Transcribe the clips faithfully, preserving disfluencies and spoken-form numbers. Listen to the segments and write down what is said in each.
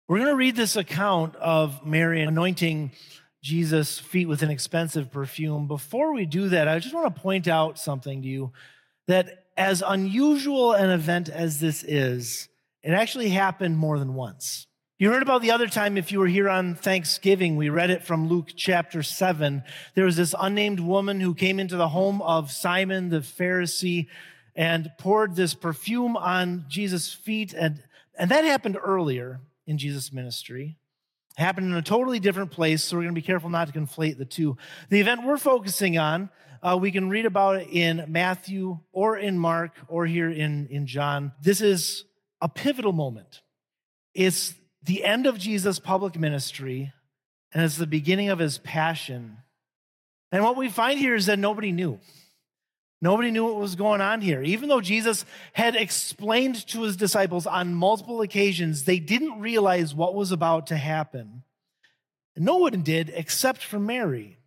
We're going to read this account of Mary anointing Jesus' feet with an expensive perfume. Before we do that, I just want to point out something to you, that as unusual an event as this is, it actually happened more than once. You heard about the other time, if you were here on Thanksgiving, we read it from Luke chapter seven. There was this unnamed woman who came into the home of Simon the Pharisee and poured this perfume on Jesus' feet. And, and that happened earlier in Jesus' ministry. It happened in a totally different place, so we're going to be careful not to conflate the two. The event we're focusing on, uh, we can read about it in Matthew or in Mark or here in, in John. This is a pivotal moment. It's the end of Jesus' public ministry, and it's the beginning of his passion. And what we find here is that nobody knew. Nobody knew what was going on here. Even though Jesus had explained to his disciples on multiple occasions, they didn't realize what was about to happen. And no one did except for Mary.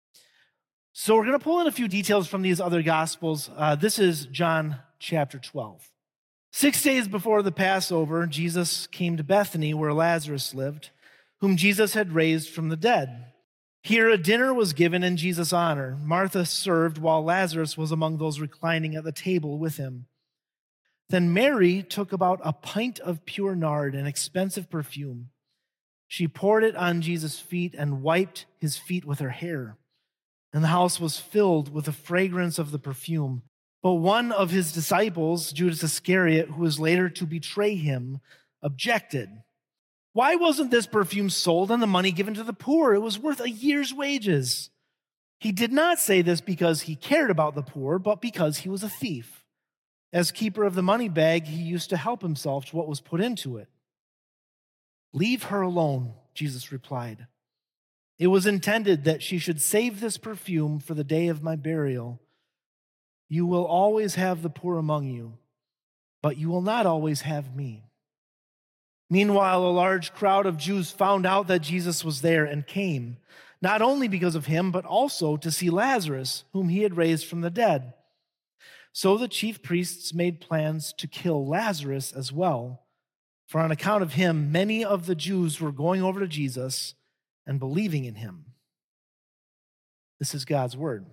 So we're going to pull in a few details from these other Gospels. Uh, this is John chapter twelve. Six days before the Passover, Jesus came to Bethany, where Lazarus lived, whom Jesus had raised from the dead. Here a dinner was given in Jesus' honor. Martha served while Lazarus was among those reclining at the table with him. Then Mary took about a pint of pure nard, an expensive perfume. She poured it on Jesus' feet and wiped his feet with her hair. And the house was filled with the fragrance of the perfume. But one of his disciples, Judas Iscariot, who was later to betray him, objected. Why wasn't this perfume sold and the money given to the poor? It was worth a year's wages. He did not say this because he cared about the poor, but because he was a thief. As keeper of the money bag, he used to help himself to what was put into it. Leave her alone, Jesus replied. It was intended that she should save this perfume for the day of my burial. You will always have the poor among you, but you will not always have me. Meanwhile, a large crowd of Jews found out that Jesus was there and came, not only because of him, but also to see Lazarus, whom he had raised from the dead. So the chief priests made plans to kill Lazarus as well, for on account of him, many of the Jews were going over to Jesus and believing in him. This is God's word.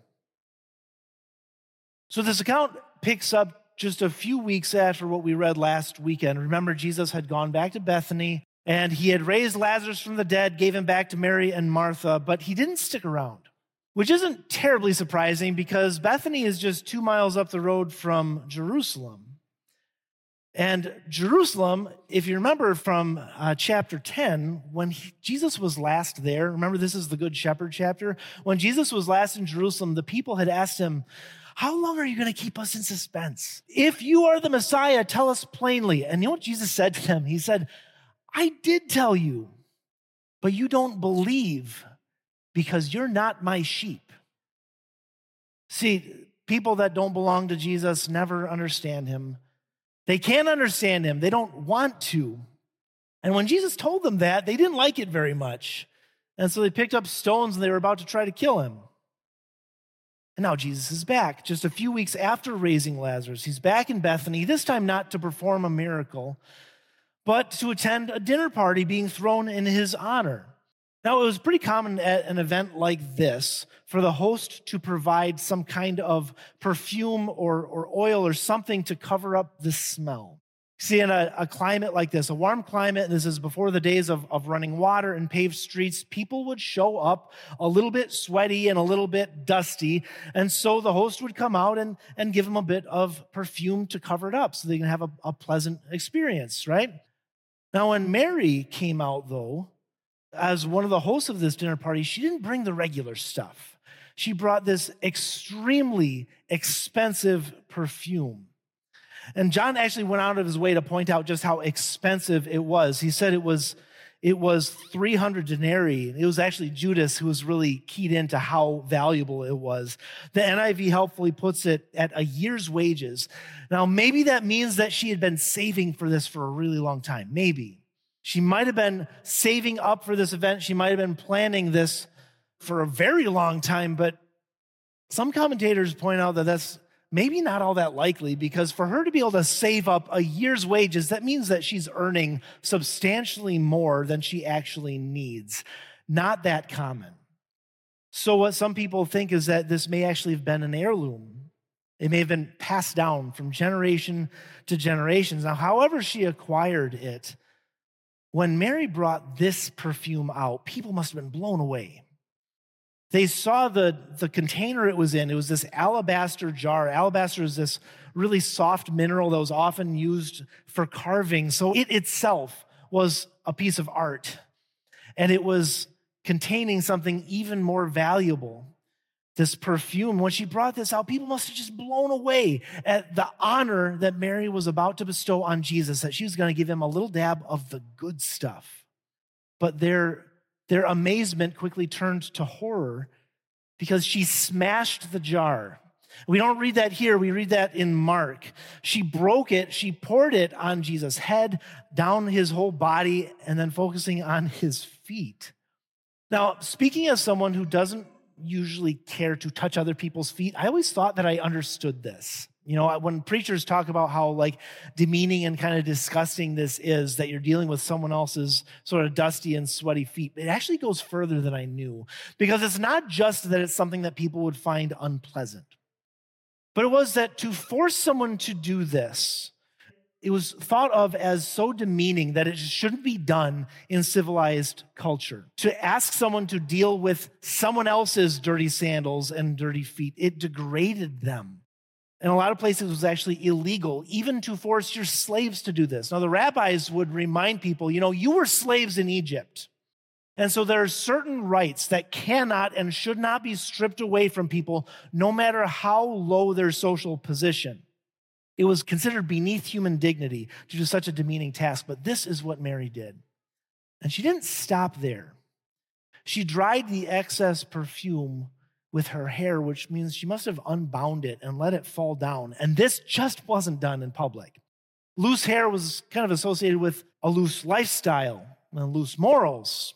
So this account picks up just a few weeks after what we read last weekend. Remember, Jesus had gone back to Bethany, and he had raised Lazarus from the dead, gave him back to Mary and Martha, but he didn't stick around, which isn't terribly surprising because Bethany is just two miles up the road from Jerusalem. And Jerusalem, if you remember from uh, chapter ten, when he, Jesus was last there, remember this is the Good Shepherd chapter, when Jesus was last in Jerusalem, the people had asked him, how long are you going to keep us in suspense? If you are the Messiah, tell us plainly. And you know what Jesus said to them? He said, I did tell you, but you don't believe because you're not my sheep. See, people that don't belong to Jesus never understand him. They can't understand him. They don't want to. And when Jesus told them that, they didn't like it very much. And so they picked up stones and they were about to try to kill him. And now Jesus is back, just a few weeks after raising Lazarus. He's back in Bethany, this time not to perform a miracle, but to attend a dinner party being thrown in his honor. Now, it was pretty common at an event like this for the host to provide some kind of perfume or, or oil or something to cover up the smell. See, in a, a climate like this, a warm climate, and this is before the days of, of running water and paved streets, people would show up a little bit sweaty and a little bit dusty, and so the host would come out and, and give them a bit of perfume to cover it up so they can have a, a pleasant experience, right? Now, when Mary came out, though, as one of the hosts of this dinner party, she didn't bring the regular stuff. She brought this extremely expensive perfume. And John actually went out of his way to point out just how expensive it was. He said it was it was three hundred denarii. It was actually Judas who was really keyed into how valuable it was. The N I V helpfully puts it at a year's wages. Now, maybe that means that she had been saving for this for a really long time. Maybe. She might have been saving up for this event. She might have been planning this for a very long time, but some commentators point out that that's maybe not all that likely, because for her to be able to save up a year's wages, that means that she's earning substantially more than she actually needs. Not that common. So what some people think is that this may actually have been an heirloom. It may have been passed down from generation to generations. Now, however she acquired it, when Mary brought this perfume out, people must have been blown away. They saw the, the container it was in. It was this alabaster jar. Alabaster is this really soft mineral that was often used for carving. So it itself was a piece of art. And it was containing something even more valuable. This perfume, when she brought this out, people must have just blown away at the honor that Mary was about to bestow on Jesus, that she was going to give him a little dab of the good stuff. But their, their amazement quickly turned to horror because she smashed the jar. We don't read that here. We read that in Mark. She broke it. She poured it on Jesus' head, down his whole body, and then focusing on his feet. Now, speaking as someone who doesn't usually care to touch other people's feet, I always thought that I understood this. You know, when preachers talk about how like demeaning and kind of disgusting this is, that you're dealing with someone else's sort of dusty and sweaty feet, it actually goes further than I knew, because it's not just that it's something that people would find unpleasant, but it was that to force someone to do this, it was thought of as so demeaning that it shouldn't be done in civilized culture. To ask someone to deal with someone else's dirty sandals and dirty feet, it degraded them. In a lot of places, it was actually illegal, even to force your slaves to do this. Now, the rabbis would remind people, you know, you were slaves in Egypt. And so there are certain rights that cannot and should not be stripped away from people, no matter how low their social position. It was considered beneath human dignity to do such a demeaning task, but this is what Mary did. And she didn't stop there. She dried the excess perfume with her hair, which means she must have unbound it and let it fall down. And this just wasn't done in public. Loose hair was kind of associated with a loose lifestyle and loose morals.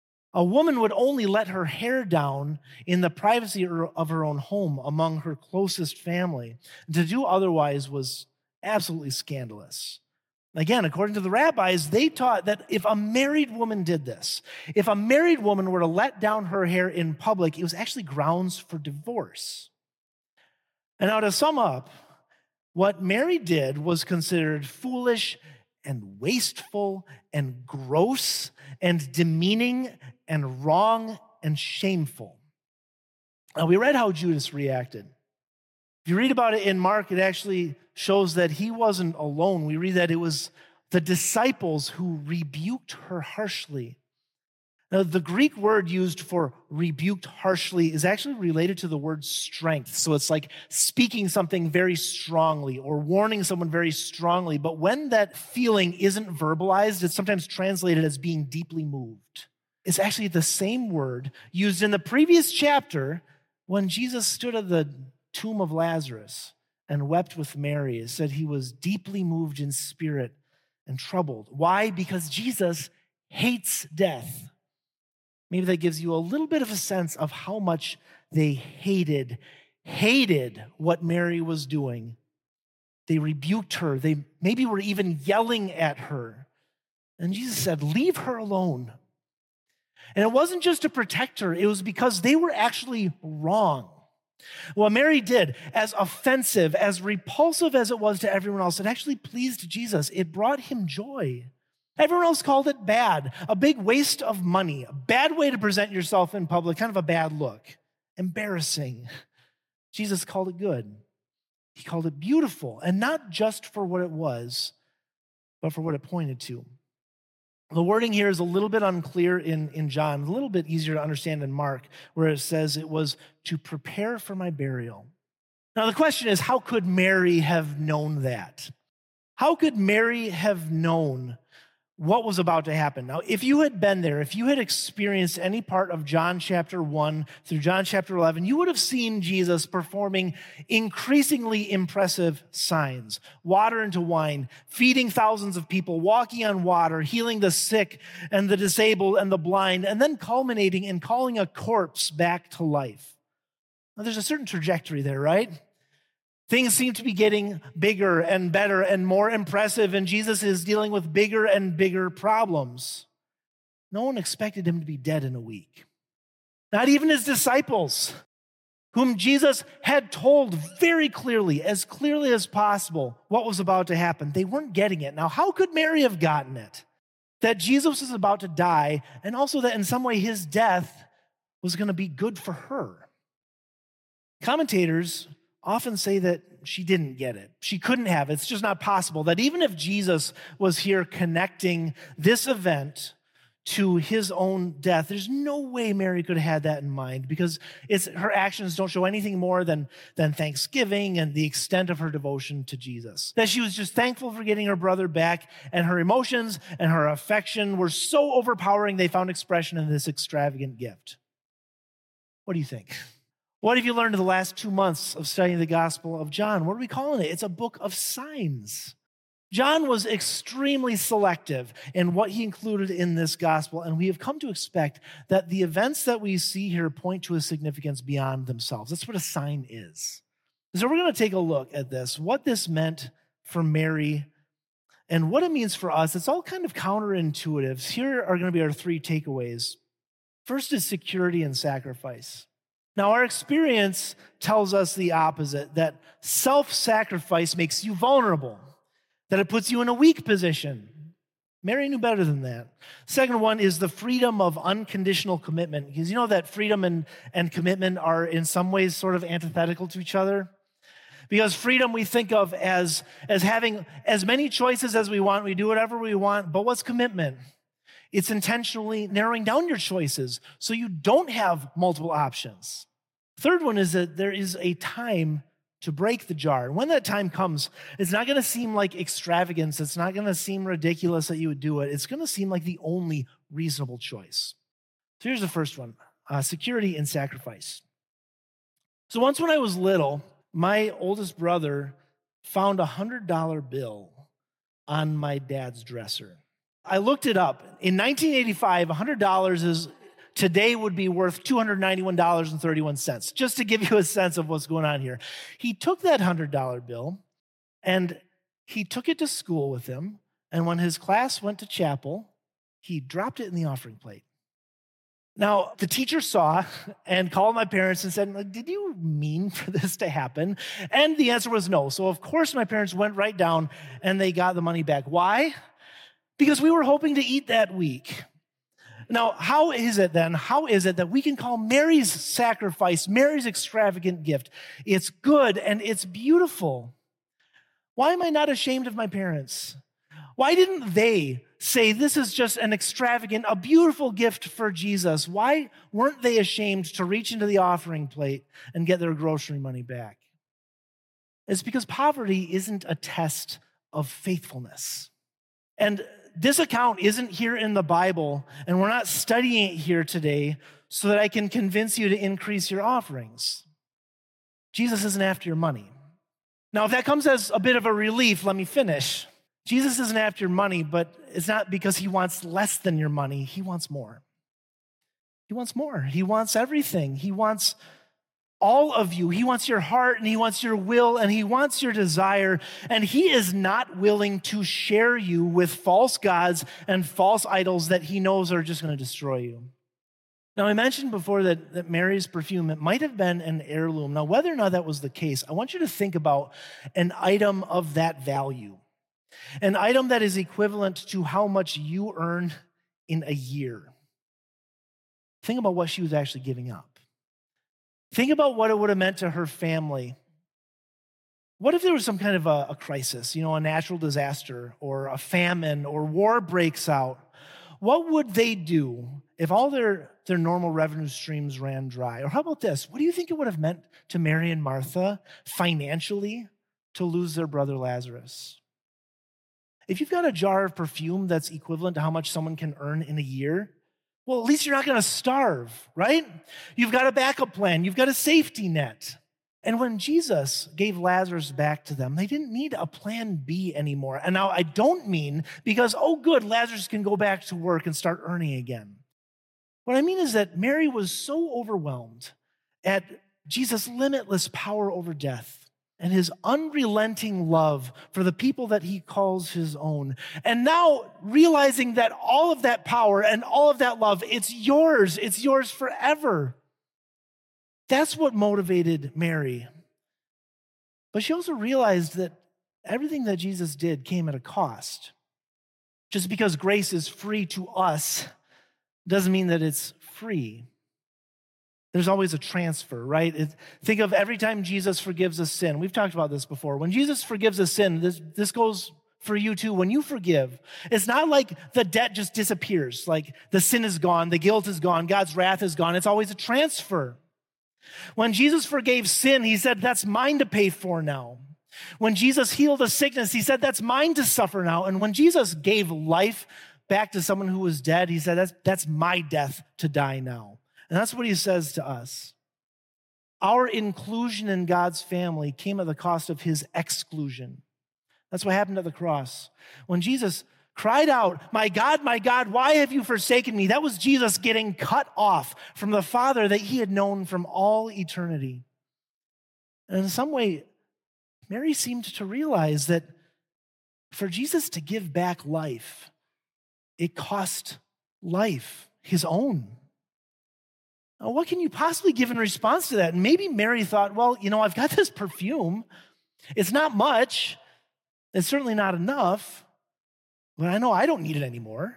A woman would only let her hair down in the privacy of her own home among her closest family. To do otherwise was absolutely scandalous. Again, according to the rabbis, they taught that if a married woman did this, if a married woman were to let down her hair in public, it was actually grounds for divorce. And now to sum up, what Mary did was considered foolish and wasteful and gross and demeaning and wrong and shameful. Now, we read how Judas reacted. If you read about it in Mark, it actually shows that he wasn't alone. We read that it was the disciples who rebuked her harshly. Now, the Greek word used for rebuked harshly is actually related to the word strength. So it's like speaking something very strongly or warning someone very strongly. But when that feeling isn't verbalized, it's sometimes translated as being deeply moved. It's actually the same word used in the previous chapter when Jesus stood at the tomb of Lazarus and wept with Mary. It said he was deeply moved in spirit and troubled. Why? Because Jesus hates death. Maybe that gives you a little bit of a sense of how much they hated, hated what Mary was doing. They rebuked her. They maybe were even yelling at her. And Jesus said, leave her alone. And it wasn't just to protect her. It was because they were actually wrong. What Mary did, as offensive, as repulsive as it was to everyone else, it actually pleased Jesus. It brought him joy. Everyone else called it bad, a big waste of money, a bad way to present yourself in public, kind of a bad look, embarrassing. Jesus called it good. He called it beautiful, and not just for what it was, but for what it pointed to. The wording here is a little bit unclear in, in John, a little bit easier to understand in Mark, where it says it was to prepare for my burial. Now, the question is, how could Mary have known that? How could Mary have known what was about to happen? Now, if you had been there, if you had experienced any part of John chapter one through John chapter eleven, you would have seen Jesus performing increasingly impressive signs. Water into wine, feeding thousands of people, walking on water, healing the sick and the disabled and the blind, and then culminating in calling a corpse back to life. Now, there's a certain trajectory there, right? Things seem to be getting bigger and better and more impressive, and Jesus is dealing with bigger and bigger problems. No one expected him to be dead in a week. Not even his disciples, whom Jesus had told very clearly, as clearly as possible, what was about to happen. They weren't getting it. Now, how could Mary have gotten it? That Jesus was about to die, and also that in some way his death was going to be good for her. Commentators often say that she didn't get it. She couldn't have. It's just not possible. That even if Jesus was here connecting this event to his own death, there's no way Mary could have had that in mind, because it's her actions don't show anything more than, than thanksgiving and the extent of her devotion to Jesus. That she was just thankful for getting her brother back, and her emotions and her affection were so overpowering they found expression in this extravagant gift. What do you think? What have you learned in the last two months of studying the Gospel of John? What are we calling it? It's a book of signs. John was extremely selective in what he included in this gospel, and we have come to expect that the events that we see here point to a significance beyond themselves. That's what a sign is. So we're going to take a look at this, what this meant for Mary and what it means for us. It's all kind of counterintuitive. Here are going to be our three takeaways. First is security and sacrifice. Now, our experience tells us the opposite, that self-sacrifice makes you vulnerable, that it puts you in a weak position. Mary knew better than that. Second one is the freedom of unconditional commitment, because you know that freedom and, and commitment are in some ways sort of antithetical to each other. Because freedom we think of as, as having as many choices as we want, we do whatever we want, but what's commitment? It's intentionally narrowing down your choices so you don't have multiple options. Third one is that there is a time to break the jar. And when that time comes, it's not going to seem like extravagance. It's not going to seem ridiculous that you would do it. It's going to seem like the only reasonable choice. So here's the first one, uh, security and sacrifice. So once when I was little, my oldest brother found a one hundred dollar bill on my dad's dresser. I looked it up. In nineteen eighty-five, one hundred dollars is today would be worth two hundred ninety-one dollars and thirty-one cents, just to give you a sense of what's going on here. He took that one hundred dollar bill and he took it to school with him. And when his class went to chapel, he dropped it in the offering plate. Now, the teacher saw and called my parents and said, "Did you mean for this to happen?" And the answer was no. So, of course, my parents went right down and they got the money back. Why? Because we were hoping to eat that week. Now, how is it then? How is it that we can call Mary's sacrifice, Mary's extravagant gift? It's good and it's beautiful. Why am I not ashamed of my parents? Why didn't they say this is just an extravagant, a beautiful gift for Jesus? Why weren't they ashamed to reach into the offering plate and get their grocery money back? It's because poverty isn't a test of faithfulness. And this account isn't here in the Bible, and we're not studying it here today so that I can convince you to increase your offerings. Jesus isn't after your money. Now, if that comes as a bit of a relief, let me finish. Jesus isn't after your money, but it's not because he wants less than your money. He wants more. He wants more. He wants everything. He wants all of you. He wants your heart, and he wants your will, and he wants your desire, and he is not willing to share you with false gods and false idols that he knows are just going to destroy you. Now, I mentioned before that, that Mary's perfume, it might have been an heirloom. Now, whether or not that was the case, I want you to think about an item of that value, an item that is equivalent to how much you earn in a year. Think about what she was actually giving up. Think about what it would have meant to her family. What if there was some kind of a, a crisis, you know, a natural disaster or a famine or war breaks out? What would they do if all their, their normal revenue streams ran dry? Or how about this? What do you think it would have meant to Mary and Martha financially to lose their brother Lazarus? If you've got a jar of perfume that's equivalent to how much someone can earn in a year, well, at least you're not going to starve, right? You've got a backup plan. You've got a safety net. And when Jesus gave Lazarus back to them, they didn't need a plan B anymore. And now I don't mean because, oh, good, Lazarus can go back to work and start earning again. What I mean is that Mary was so overwhelmed at Jesus' limitless power over death and his unrelenting love for the people that he calls his own. And now realizing that all of that power and all of that love, it's yours. It's yours forever. That's what motivated Mary. But she also realized that everything that Jesus did came at a cost. Just because grace is free to us doesn't mean that it's free. There's always a transfer, right? It, think of every time Jesus forgives a sin. We've talked about this before. When Jesus forgives a sin, this, this goes for you too. When you forgive, it's not like the debt just disappears, like the sin is gone, the guilt is gone, God's wrath is gone. It's always a transfer. When Jesus forgave sin, he said, that's mine to pay for now. When Jesus healed a sickness, he said, that's mine to suffer now. And when Jesus gave life back to someone who was dead, he said, that's, that's my death to die now. And that's what he says to us. Our inclusion in God's family came at the cost of his exclusion. That's what happened at the cross. When Jesus cried out, my God, my God, why have you forsaken me? That was Jesus getting cut off from the Father that he had known from all eternity. And in some way, Mary seemed to realize that for Jesus to give back life, it cost life, his own. Now, what can you possibly give in response to that? And maybe Mary thought, well, you know, I've got this perfume. It's not much. It's certainly not enough. But I know I don't need it anymore.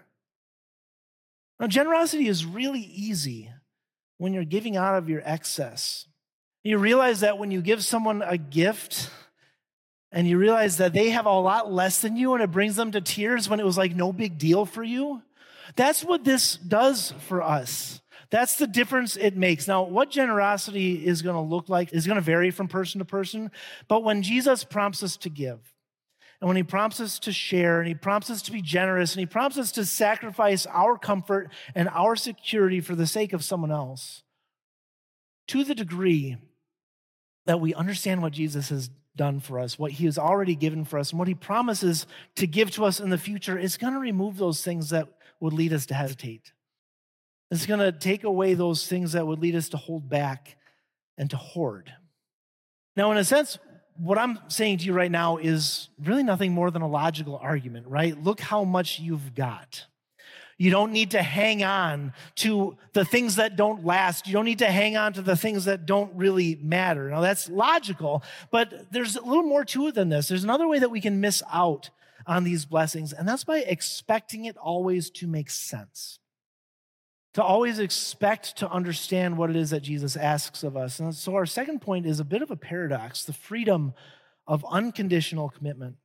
Now, generosity is really easy when you're giving out of your excess. You realize that when you give someone a gift and you realize that they have a lot less than you and it brings them to tears when it was like no big deal for you. That's what this does for us. That's the difference it makes. Now, what generosity is going to look like is going to vary from person to person. But when Jesus prompts us to give, and when he prompts us to share, and he prompts us to be generous, and he prompts us to sacrifice our comfort and our security for the sake of someone else, to the degree that we understand what Jesus has done for us, what he has already given for us, and what he promises to give to us in the future, is going to remove those things that would lead us to hesitate. It's going to take away those things that would lead us to hold back and to hoard. Now, in a sense, what I'm saying to you right now is really nothing more than a logical argument, right? Look how much you've got. You don't need to hang on to the things that don't last. You don't need to hang on to the things that don't really matter. Now, that's logical, but there's a little more to it than this. There's another way that we can miss out on these blessings, and that's by expecting it always to make sense. To always expect to understand what it is that Jesus asks of us. And so our second point is a bit of a paradox, the freedom of unconditional commitment.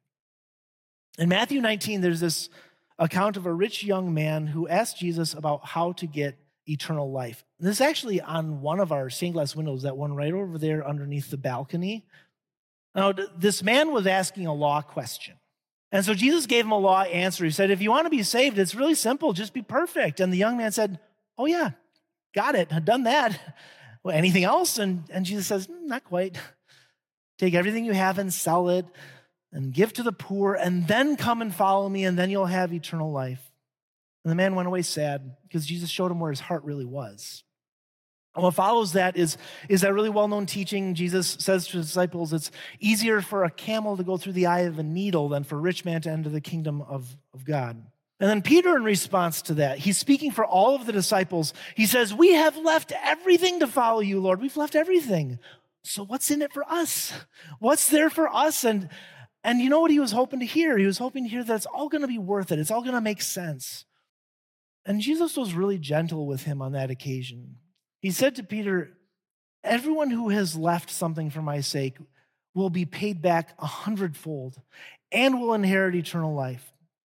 In Matthew nineteen, there's this account of a rich young man who asked Jesus about how to get eternal life. And this is actually on one of our stained glass windows, that one right over there underneath the balcony. Now, this man was asking a law question. And so Jesus gave him a law answer. He said, if you want to be saved, it's really simple, just be perfect. And the young man said, oh yeah, got it, I've done that. Well, anything else? And, and Jesus says, mm, not quite. Take everything you have and sell it and give to the poor, and then come and follow me, and then you'll have eternal life. And the man went away sad because Jesus showed him where his heart really was. And what follows that is, is that really well-known teaching. Jesus says to his disciples, it's easier for a camel to go through the eye of a needle than for a rich man to enter the kingdom of, of God. And then Peter, in response to that, he's speaking for all of the disciples. He says, we have left everything to follow you, Lord. We've left everything. So what's in it for us? What's there for us? And, and you know what he was hoping to hear? He was hoping to hear that it's all going to be worth it. It's all going to make sense. And Jesus was really gentle with him on that occasion. He said to Peter, everyone who has left something for my sake will be paid back a hundredfold and will inherit eternal life.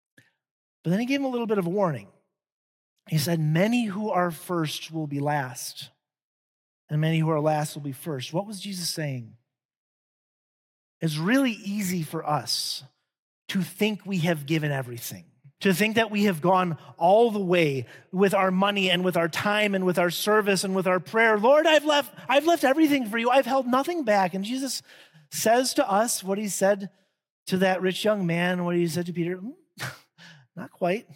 But then he gave him a little bit of a warning. He said, many who are first will be last, and many who are last will be first. What was Jesus saying? It's really easy for us to think we have given everything, to think that we have gone all the way with our money and with our time and with our service and with our prayer. Lord, I've left, I've left everything for you. I've held nothing back. And Jesus says to us what he said to that rich young man, what he said to Peter, not quite.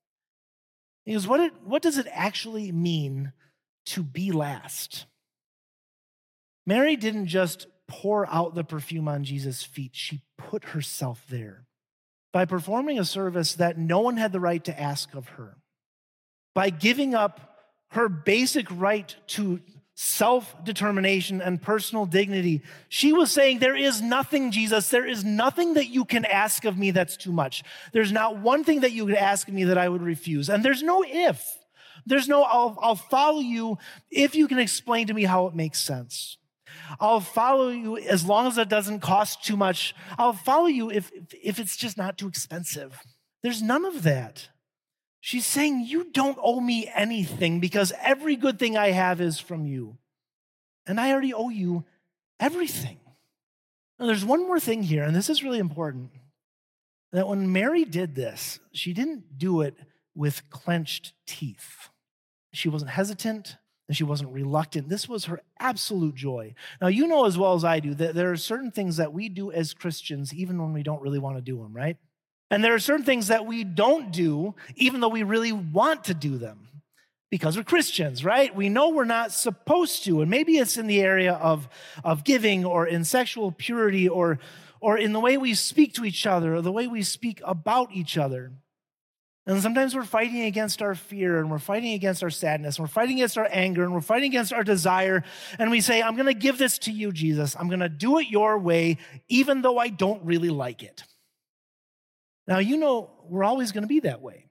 He goes, what, it, what does it actually mean to be last? Mary didn't just pour out the perfume on Jesus' feet, she put herself there by performing a service that no one had the right to ask of her, by giving up her basic right to self-determination and personal dignity. She was saying, there is nothing, Jesus, there is nothing that you can ask of me that's too much. There's not one thing that you could ask of me that I would refuse. And there's no if. There's no, I'll, I'll follow you if you can explain to me how it makes sense. I'll follow you as long as it doesn't cost too much. I'll follow you if, if it's just not too expensive. There's none of that. She's saying, you don't owe me anything because every good thing I have is from you. And I already owe you everything. Now, there's one more thing here, and this is really important, that when Mary did this, she didn't do it with clenched teeth. She wasn't hesitant, and she wasn't reluctant. This was her absolute joy. Now, you know as well as I do that there are certain things that we do as Christians even when we don't really want to do them, right? And there are certain things that we don't do even though we really want to do them because we're Christians, right? We know we're not supposed to. And maybe it's in the area of, of giving or in sexual purity or, or in the way we speak to each other or the way we speak about each other. And sometimes we're fighting against our fear and we're fighting against our sadness and we're fighting against our anger and we're fighting against our desire. And we say, I'm going to give this to you, Jesus. I'm going to do it your way, even though I don't really like it. Now, you know, we're always going to be that way.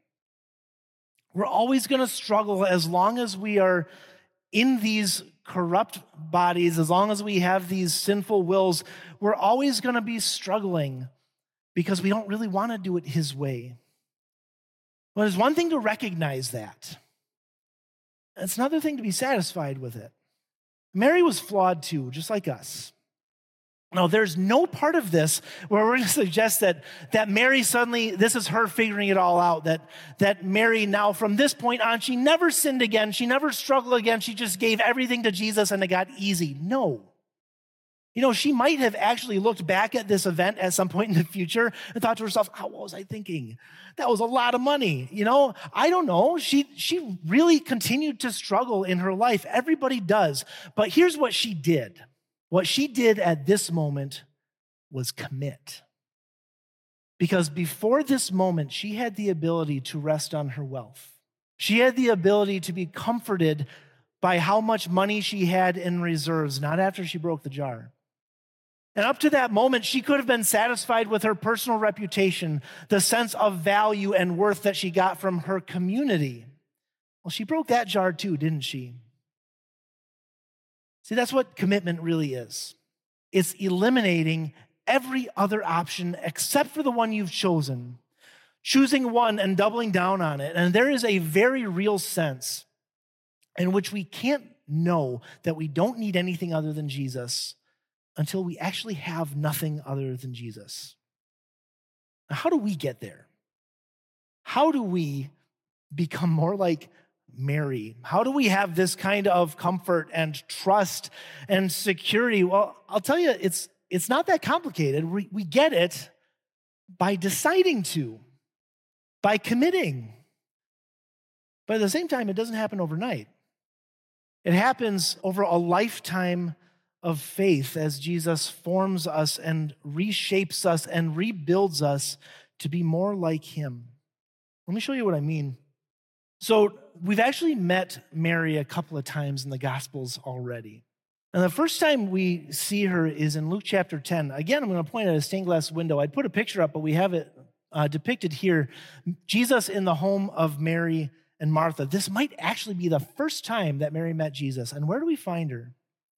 We're always going to struggle as long as we are in these corrupt bodies, as long as we have these sinful wills, we're always going to be struggling because we don't really want to do it his way. Well, there's one thing to recognize that. It's another thing to be satisfied with it. Mary was flawed too, just like us. Now, there's no part of this where we're going to suggest that, that Mary suddenly, this is her figuring it all out, that, that Mary now from this point on, she never sinned again, she never struggled again, she just gave everything to Jesus and it got easy. No. You know, she might have actually looked back at this event at some point in the future and thought to herself, oh, what was I thinking? That was a lot of money. You know, I don't know. She, she really continued to struggle in her life. Everybody does. But here's what she did. What she did at this moment was commit. Because before this moment, she had the ability to rest on her wealth. She had the ability to be comforted by how much money she had in reserves, not after she broke the jar. And up to that moment, she could have been satisfied with her personal reputation, the sense of value and worth that she got from her community. Well, she broke that jar too, didn't she? See, that's what commitment really is. It's eliminating every other option except for the one you've chosen, choosing one and doubling down on it. And there is a very real sense in which we can't know that we don't need anything other than Jesus until we actually have nothing other than Jesus. Now, how do we get there? How do we become more like Mary? How do we have this kind of comfort and trust and security? Well, I'll tell you, it's it's not that complicated. We, we get it by deciding to, by committing. But at the same time, it doesn't happen overnight. It happens over a lifetime of faith as Jesus forms us and reshapes us and rebuilds us to be more like him. Let me show you what I mean. So we've actually met Mary a couple of times in the Gospels already. And the first time we see her is in Luke chapter ten. Again, I'm going to point at a stained glass window. I'd put a picture up, but we have it uh, depicted here. Jesus in the home of Mary and Martha. This might actually be the first time that Mary met Jesus. And where do we find her?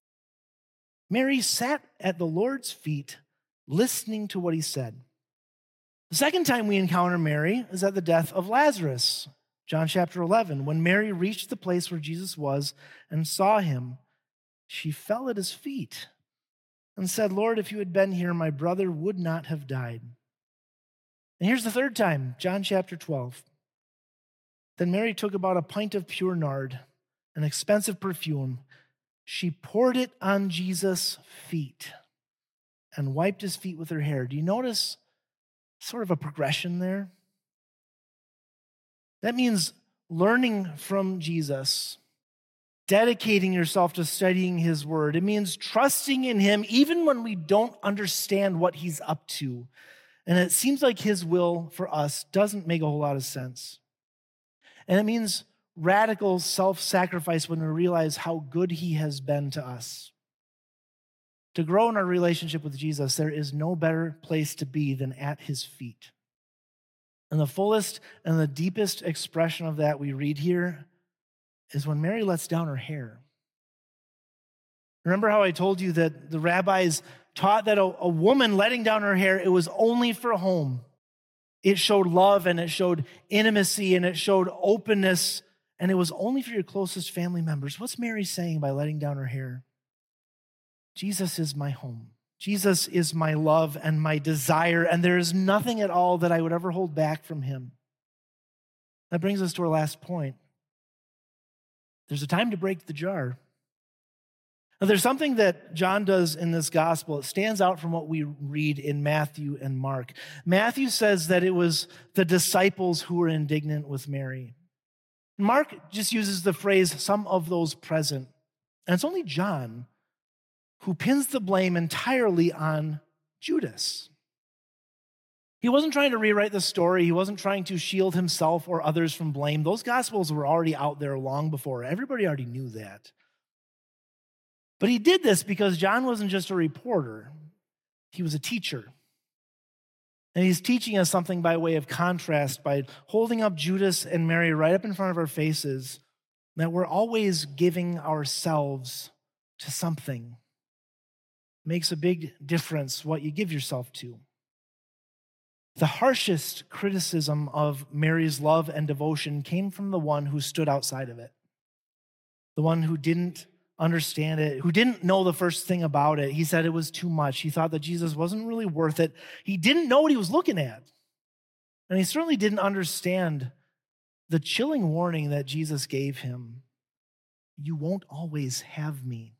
Mary sat at the Lord's feet listening to what he said. The second time we encounter Mary is at the death of Lazarus. John chapter eleven, when Mary reached the place where Jesus was and saw him, she fell at his feet and said, Lord, if you had been here, my brother would not have died. And here's the third time, John chapter twelve. Then Mary took about a pint of pure nard, an expensive perfume. She poured it on Jesus' feet and wiped his feet with her hair. Do you notice sort of a progression there? That means learning from Jesus dedicating yourself to studying his word. It means trusting in him even when we don't understand what he's up to. And it seems like his will for us doesn't make a whole lot of sense. And it means radical self-sacrifice when we realize how good he has been to us. To grow in our relationship with Jesus, there is no better place to be than at his feet. And the fullest and the deepest expression of that we read here is when Mary lets down her hair. Remember how I told you that the rabbis taught that a, a woman letting down her hair, it was only for home. It showed love and it showed intimacy and it showed openness, and it was only for your closest family members. What's Mary saying by letting down her hair? Jesus is my home. Jesus is my love and my desire, and there is nothing at all that I would ever hold back from him. That brings us to our last point. There's a time to break the jar. Now, there's something that John does in this gospel. It stands out from what we read in Matthew and Mark. Matthew says that it was the disciples who were indignant with Mary. Mark just uses the phrase, some of those present. And it's only John who pins the blame entirely on Judas. He wasn't trying to rewrite the story. He wasn't trying to shield himself or others from blame. Those gospels were already out there long before. Everybody already knew that. But he did this because John wasn't just a reporter. He was a teacher. And he's teaching us something by way of contrast, by holding up Judas and Mary right up in front of our faces, that we're always giving ourselves to something. It makes a big difference what you give yourself to. The harshest criticism of Mary's love and devotion came from the one who stood outside of it, the one who didn't understand it, who didn't know the first thing about it. He said it was too much. He thought that Jesus wasn't really worth it. He didn't know what he was looking at. And he certainly didn't understand the chilling warning that Jesus gave him. You won't always have me.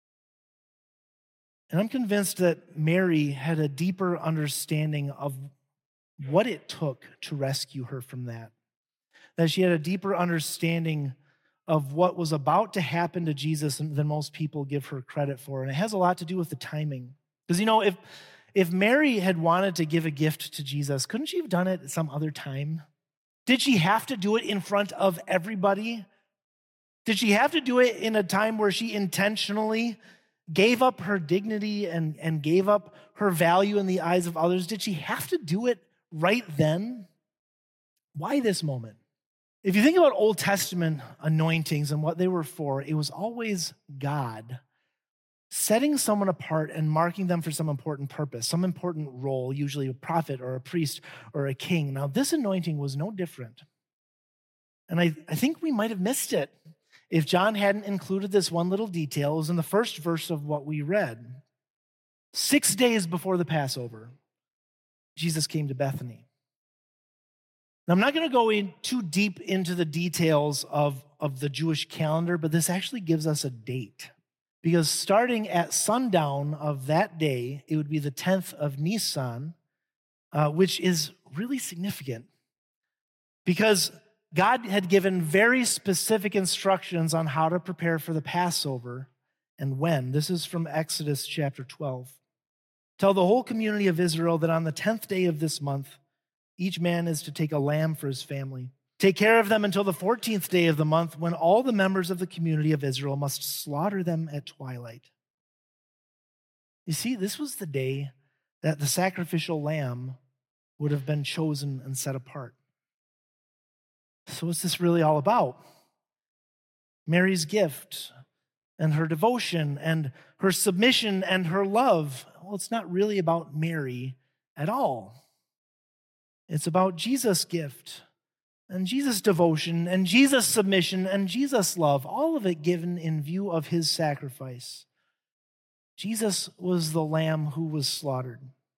And I'm convinced that Mary had a deeper understanding of what it took to rescue her from that. That she had a deeper understanding of what was about to happen to Jesus than most people give her credit for. And it has a lot to do with the timing. Because, you know, if, if Mary had wanted to give a gift to Jesus, couldn't she have done it at some other time? Did she have to do it in front of everybody? Did she have to do it in a time where she intentionally gave up her dignity and, and gave up her value in the eyes of others? Did she have to do it right then? Why this moment? If you think about Old Testament anointings and what they were for, it was always God setting someone apart and marking them for some important purpose, some important role, usually a prophet or a priest or a king. Now, this anointing was no different. And I, I think we might have missed it if John hadn't included this one little detail. It was in the first verse of what we read. Six days before the Passover, Jesus came to Bethany. Now, I'm not going to go in too deep into the details of, of the Jewish calendar, but this actually gives us a date. Because starting at sundown of that day, it would be the tenth of Nisan, uh, which is really significant. Because God had given very specific instructions on how to prepare for the Passover and when. This is from Exodus chapter twelve. Tell the whole community of Israel that on the tenth day of this month, each man is to take a lamb for his family. Take care of them until the fourteenth day of the month, when all the members of the community of Israel must slaughter them at twilight. You see, this was the day that the sacrificial lamb would have been chosen and set apart. So what's this really all about? Mary's gift and her devotion and her submission and her love. Well, it's not really about Mary at all. It's about Jesus' gift and Jesus' devotion and Jesus' submission and Jesus' love, all of it given in view of his sacrifice. Jesus was the lamb who was slaughtered.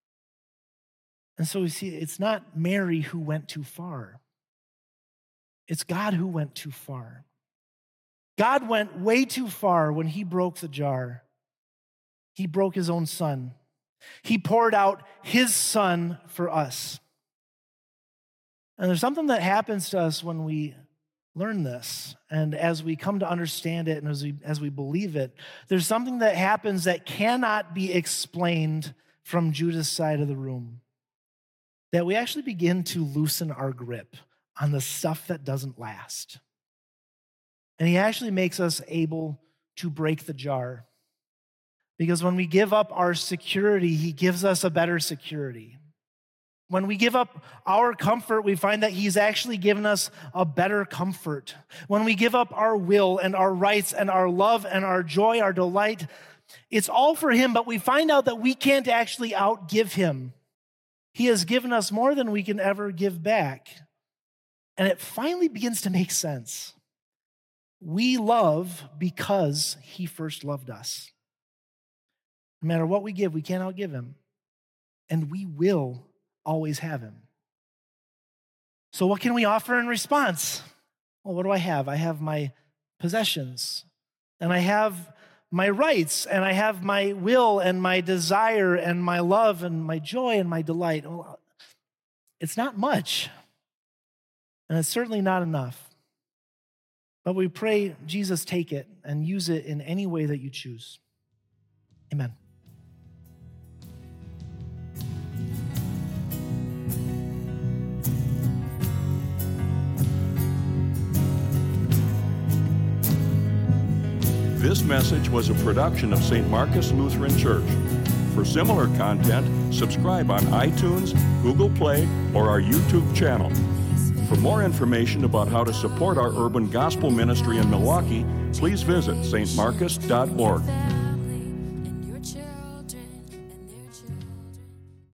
And so we see it's not Mary who went too far. It's God who went too far. God went way too far when he broke the jar. He broke his own son. He poured out his son for us. And there's something that happens to us when we learn this, and as we come to understand it and as we, as we believe it, there's something that happens that cannot be explained from Judas' side of the room. That we actually begin to loosen our grip on the stuff that doesn't last. And he actually makes us able to break the jar. Because when we give up our security, he gives us a better security. When we give up our comfort, we find that he's actually given us a better comfort. When we give up our will and our rights and our love and our joy, our delight, it's all for him, but we find out that we can't actually outgive him. He has given us more than we can ever give back. And it finally begins to make sense. We love because he first loved us. No matter what we give, we can't outgive him. And we will always have him. So what can we offer in response? Well, what do I have? I have my possessions, and I have my rights, and I have my will and my desire and my love and my joy and my delight. Well, it's not much, and it's certainly not enough. But we pray, Jesus, take it and use it in any way that you choose. Amen. This message was a production of Saint Marcus Lutheran Church. For similar content, subscribe on iTunes, Google Play, or our YouTube channel. For more information about how to support our urban gospel ministry in Milwaukee, please visit s t marcus dot org.